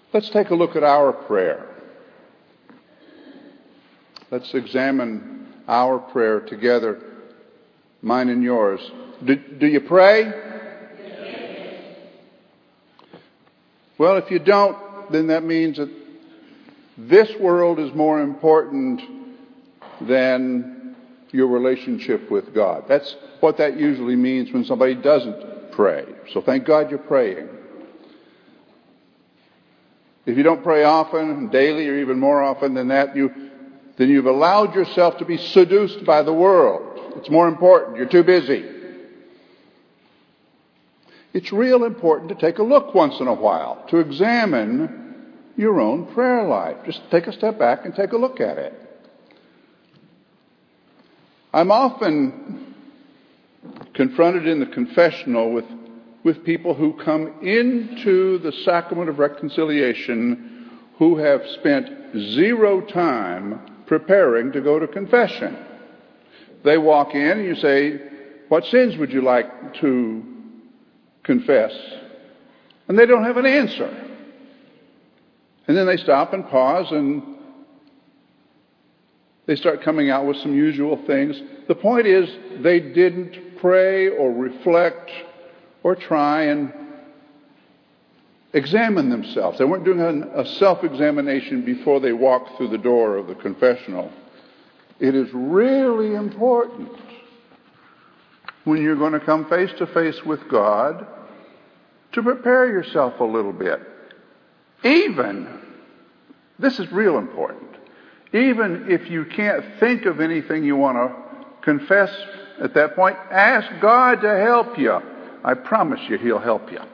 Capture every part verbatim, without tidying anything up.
Let's take a look at our prayer. Let's examine our prayer together, mine and yours. Do, do you pray? Yes. Well, if you don't, then that means that this world is more important than your relationship with God. That's what that usually means when somebody doesn't pray. So thank God you're praying. If you don't pray often, daily, or even more often than that, you then you've allowed yourself to be seduced by the world. It's more important. You're too busy. It's real important to take a look once in a while, to examine your own prayer life. Just take a step back and take a look at it. I'm often confronted in the confessional with, with people who come into the sacrament of reconciliation who have spent zero time preparing to go to confession. They walk in and you say, what sins would you like to confess? And they don't have an answer. And then they stop and pause and they start coming out with some usual things. The point is, they didn't pray or reflect or try and examine themselves. They weren't doing a self-examination before they walked through the door of the confessional. It is really important when you're going to come face to face with God to prepare yourself a little bit. Even, this is real important, even if you can't think of anything you want to confess at that point, ask God to help you. I promise you He'll help you.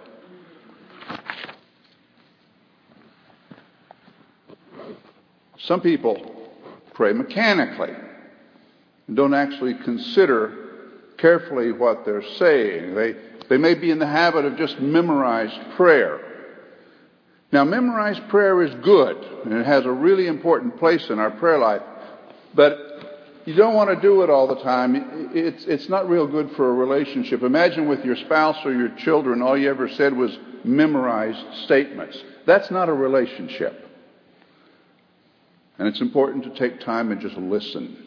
Some people pray mechanically and don't actually consider carefully what they're saying. They, they may be in the habit of just memorized prayer. Now, memorized prayer is good, and it has a really important place in our prayer life, but you don't want to do it all the time. It's, it's not real good for a relationship. Imagine with your spouse or your children, all you ever said was memorized statements. That's not a relationship. And it's important to take time and just listen.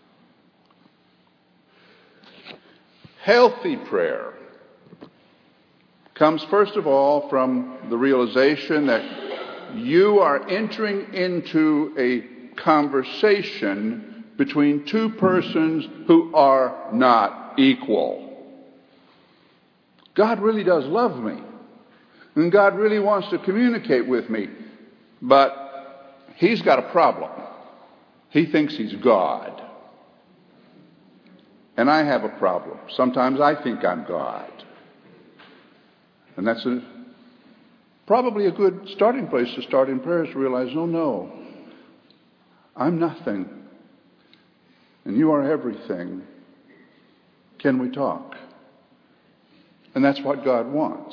Healthy prayer comes first of all from the realization that you are entering into a conversation between two persons who are not equal. God really does love me, and God really wants to communicate with me, but He's got a problem. He thinks he's God. And I have a problem. Sometimes I think I'm God. And that's a, probably a good starting place to start in prayer, is to realize, oh no, I'm nothing. And you are everything. Can we talk? And that's what God wants.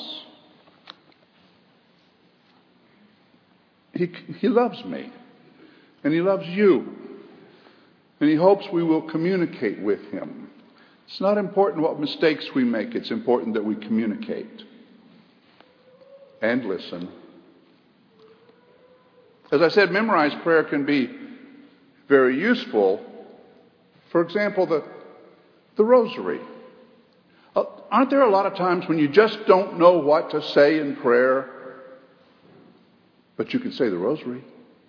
He, he loves me. And He loves you. And He hopes we will communicate with Him. It's not important what mistakes we make. It's important that we communicate. And listen. As I said, memorized prayer can be very useful. For example, the, the rosary. Uh, aren't there a lot of times when you just don't know what to say in prayer? But you can say the rosary.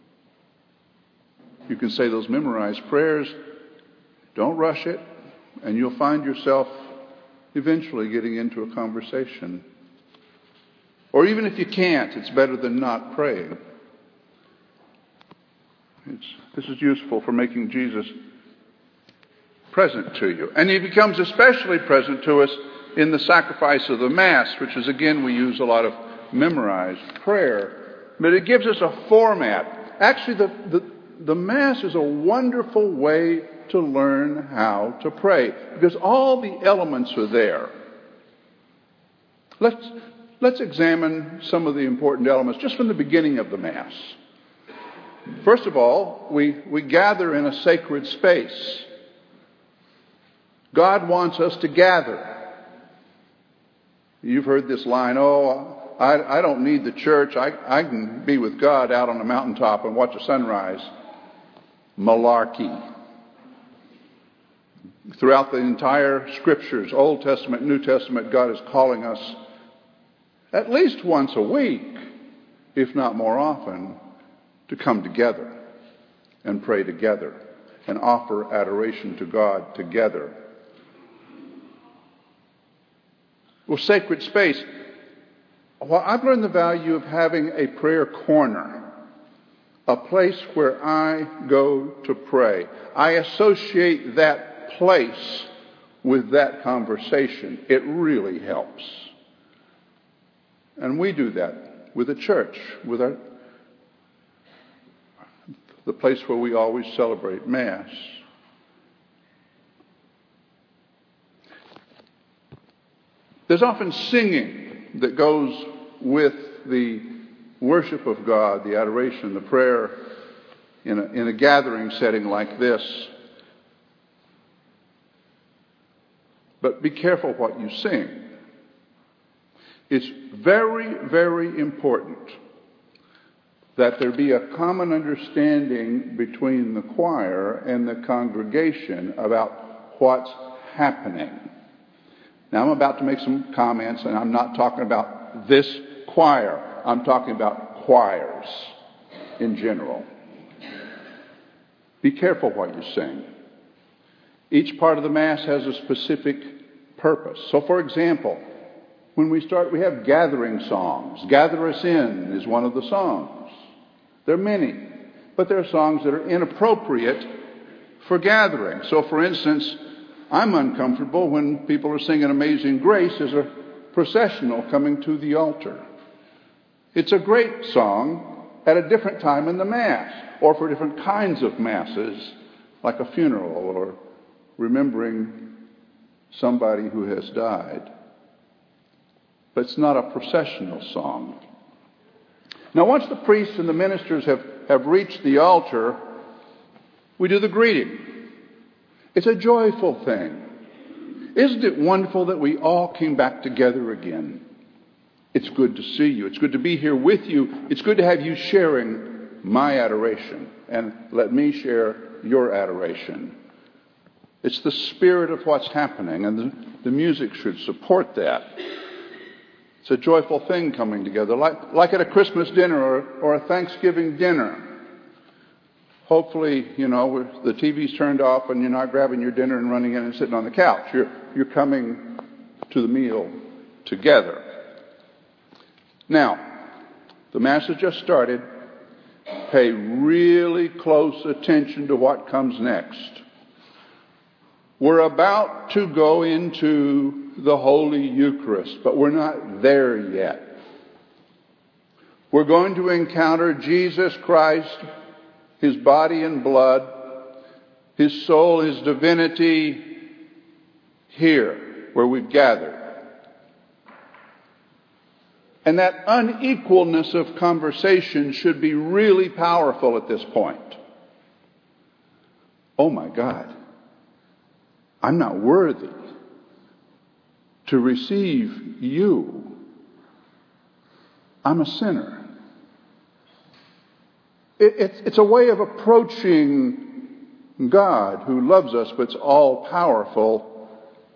You can say those memorized prayers. Don't rush it. And you'll find yourself eventually getting into a conversation. Or even if you can't, it's better than not praying. It's, this is useful for making Jesus present to you. And He becomes especially present to us in the sacrifice of the Mass, which is, again, we use a lot of memorized prayer. But it gives us a format. Actually, the, the, the Mass is a wonderful way to learn how to pray, because all the elements are there. Let's, let's examine some of the important elements just from the beginning of the Mass. First of all, we, we gather in a sacred space. God wants us to gather. You've heard this line, oh, I, I don't need the church. I, I can be with God out on the mountaintop and watch the sunrise. Malarkey. Throughout the entire scriptures, Old Testament, New Testament, God is calling us at least once a week, if not more often, to come together and pray together and offer adoration to God together. Well, sacred space. Well, I've learned the value of having a prayer corner, a place where I go to pray. I associate that place with that conversation. It really helps. And we do that with the church, with our the place where we always celebrate Mass. There's often singing that goes with the worship of God, the adoration, the prayer in a, in a gathering setting like this. But be careful what you sing. It's very, very important that there be a common understanding between the choir and the congregation about what's happening. Now, I'm about to make some comments, and I'm not talking about this choir. I'm talking about choirs in general. Be careful what you sing. Each part of the Mass has a specific purpose. So, for example, when we start, we have gathering songs. Gather Us In is one of the songs. There are many, but there are songs that are inappropriate for gathering. So, for instance, I'm uncomfortable when people are singing Amazing Grace as a processional coming to the altar. It's a great song at a different time in the Mass, or for different kinds of Masses, like a funeral or remembering somebody who has died. But it's not a processional song. Now, once the priests and the ministers have, have reached the altar, we do the greeting. It's a joyful thing. Isn't it wonderful that we all came back together again? It's good to see you. It's good to be here with you. It's good to have you sharing my adoration. And let me share your adoration. It's the spirit of what's happening, and the, the music should support that. It's a joyful thing coming together, like, like at a Christmas dinner or, or a Thanksgiving dinner. Hopefully, you know, the T V's turned off and you're not grabbing your dinner and running in and sitting on the couch. You're, you're coming to the meal together. Now, the Mass has just started. Pay really close attention to what comes next. We're about to go into the Holy Eucharist, but we're not there yet. We're going to encounter Jesus Christ, His body and blood, His soul, His divinity, here, where we've gathered. And that unequalness of conversation should be really powerful at this point. Oh my God, I'm not worthy to receive you. I'm a sinner. It, it's, it's a way of approaching God who loves us but's all powerful.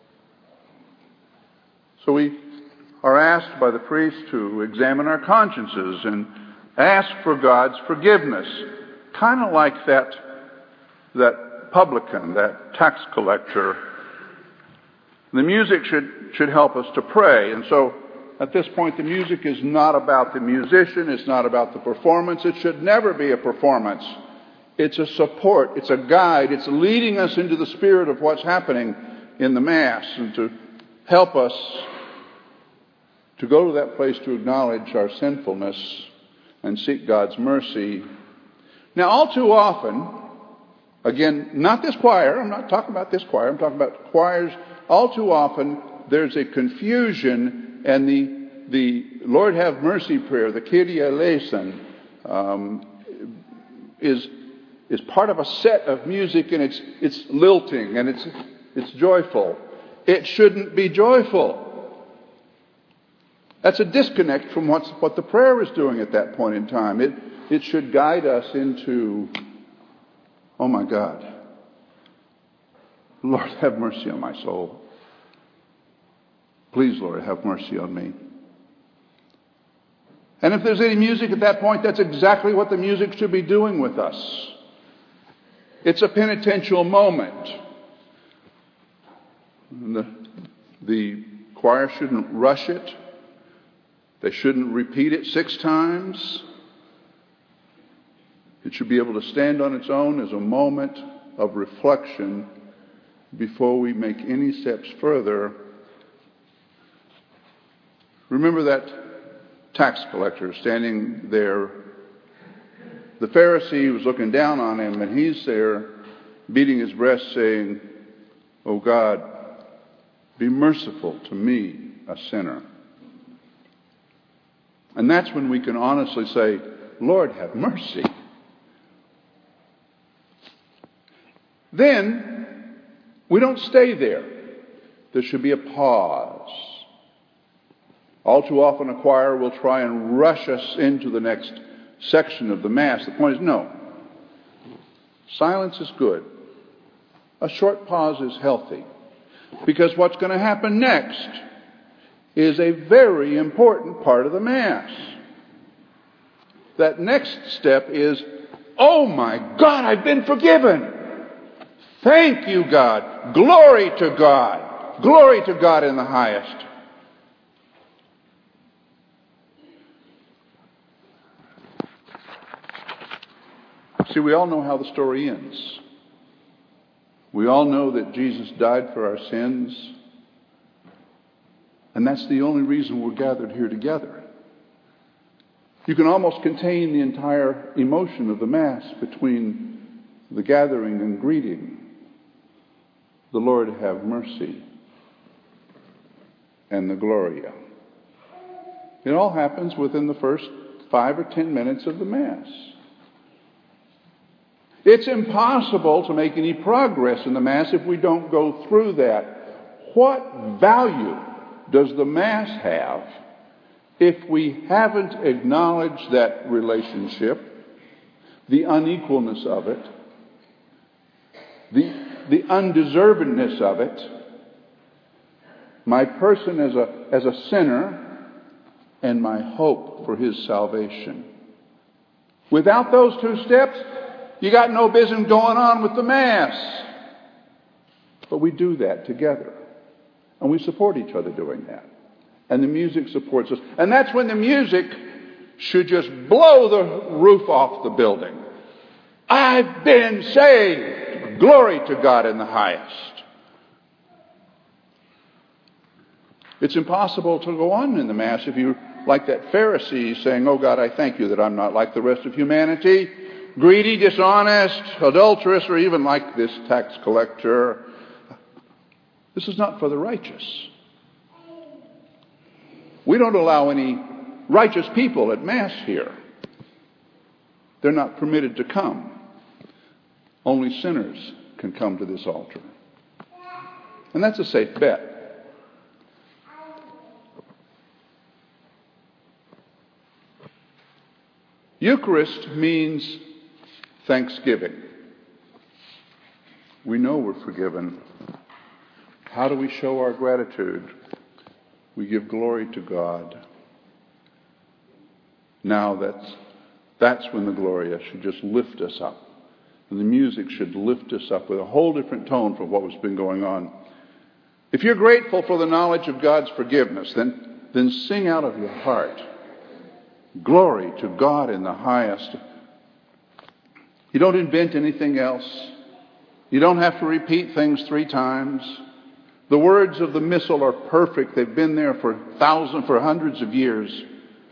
So we are asked by the priest to examine our consciences and ask for God's forgiveness. Kind of like that, that publican, that tax collector. The music should, should help us to pray. And so at this point, the music is not about the musician. It's not about the performance. It should never be a performance. It's a support. It's a guide. It's leading us into the spirit of what's happening in the Mass and to help us to go to that place to acknowledge our sinfulness and seek God's mercy. Now, all too often, again, not this choir. I'm not talking about this choir. I'm talking about choirs. All too often, there's a confusion, and the the Lord have mercy prayer, the Kyrie eleison, um, is is part of a set of music, and it's it's lilting and it's it's joyful. It shouldn't be joyful. That's a disconnect from what's, what the prayer is doing at that point in time. It, it should guide us into, oh my God, Lord, have mercy on my soul. Please, Lord, have mercy on me. And if there's any music at that point, that's exactly what the music should be doing with us. It's a penitential moment. The, the choir shouldn't rush it. They shouldn't repeat it six times. It should be able to stand on its own as a moment of reflection before we make any steps further. Remember that tax collector standing there. The Pharisee was looking down on him, and he's there beating his breast saying, "Oh God, be merciful to me, a sinner." And that's when we can honestly say, Lord, have mercy. Then we don't stay there. There should be a pause. All too often a choir will try and rush us into the next section of the Mass. The point is, no. Silence is good. A short pause is healthy. Because what's going to happen next is a very important part of the Mass. That next step is, oh my God, I've been forgiven. Thank you, God. Glory to God. Glory to God in the highest. See, we all know how the story ends. We all know that Jesus died for our sins. And that's the only reason we're gathered here together. You can almost contain the entire emotion of the Mass between the gathering and greeting. The Lord have mercy. And the Gloria. It all happens within the first five or ten minutes of the Mass. It's impossible to make any progress in the Mass if we don't go through that. What value does the Mass have if we haven't acknowledged that relationship, the unequalness of it, the, the undeservedness of it, my person as a, as a sinner, and my hope for his salvation? Without those two steps, you got no business going on with the Mass. But we do that together. And we support each other doing that. And the music supports us. And that's when the music should just blow the roof off the building. I've been saved. Glory to God in the highest. It's impossible to go on in the Mass if you, like that Pharisee, saying, oh God, I thank you that I'm not like the rest of humanity. Greedy, dishonest, adulterous, or even like this tax collector. This is not for the righteous. We don't allow any righteous people at Mass here. They're not permitted to come. Only sinners can come to this altar. And that's a safe bet. Eucharist means thanksgiving. We know we're forgiven. How do we show our gratitude? We give glory to God. Now that's, that's when the Gloria should just lift us up. And the music should lift us up with a whole different tone from what has been going on. If you're grateful for the knowledge of God's forgiveness, then, then sing out of your heart. Glory to God in the highest. You don't invent anything else. You don't have to repeat things three times. The words of the Missal are perfect. They've been there for thousands, for hundreds of years.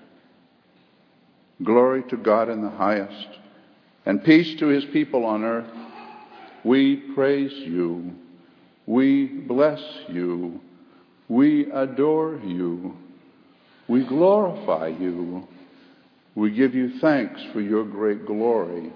Glory to God in the highest, and peace to his people on earth. We praise you. We bless you. We adore you. We glorify you. We give you thanks for your great glory.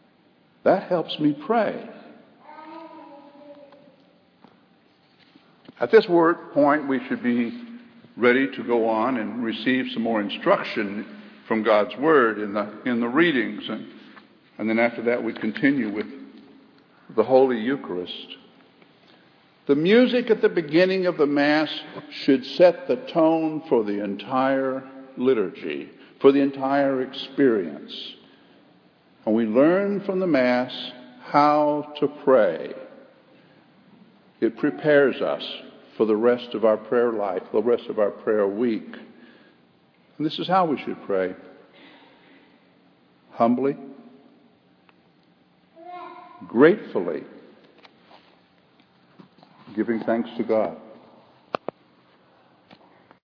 That helps me pray. At this word point, we should be ready to go on and receive some more instruction from God's Word in the in the readings. And, and then after that, we continue with the Holy Eucharist. The music at the beginning of the Mass should set the tone for the entire liturgy, for the entire experience. And we learn from the Mass how to pray. It prepares us for the rest of our prayer life, the rest of our prayer week. And this is how we should pray. Humbly, gratefully, giving thanks to God.